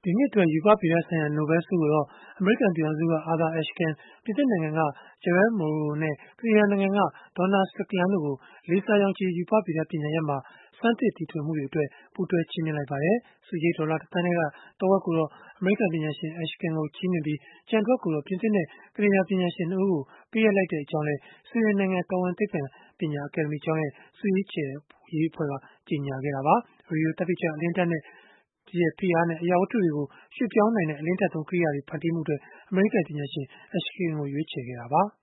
ဒီနှစ်အတွက် ရူပဗေဒဆိုင်ရာ နိုဘဲလ်ဆုကိုတော့ အမေရိကန် ပြည်ထောင်စုက Arthur Ashkin ၊ ပြင်သစ်နိုင်ငံက Gerard Mourou နဲ့ ကနေဒါနိုင်ငံက Donald Strickland တို့ကို လေးစားရောင်းခြည် ရူပဗေဒပညာရပ်မှာ ဆန်းသစ်တီထွင်မှုတွေအတွက် ပူးတွဲချီးမြှင့်လိုက်ပါတယ်။ ဆုကြေး ဒေါ်လာ ၁ သန်းထဲက တဝက်ကိုတော့ အမေရိကန် ပညာရှင် Ashkin ကို ချီးမြှင့်ပြီး၊ ကျန်တဝက်ကိုတော့ ပြင်သစ်နဲ့ ကနေဒါ ပညာရှင် ၂ ဦးကို ပေးအပ်လိုက်ကြောင်းလည်း ဆွီဒင်နိုင်ငံ တော်ဝင်သိပ္ပံပညာ အကယ်ဒမီကျောင်းရဲ့ ဆုရွေးချယ်ရေးအဖွဲ့က ကြေညာခဲ့တာပါ။ ရေဒီယိုသတ္တိကြွ အလင်းဓာတ်ဖိအားနဲ့ အရာဝတ္ထုတွေကို ရွှေ့ပြောင်းနိုင်တဲ့ အလင်းထက်သုံး ကရိယာတွေ ဖန်တီးမှုအတွက် အမေရိကန် ပညာရှင် Ashkin ကို ရွေးချယ်ခဲ့တာပါ။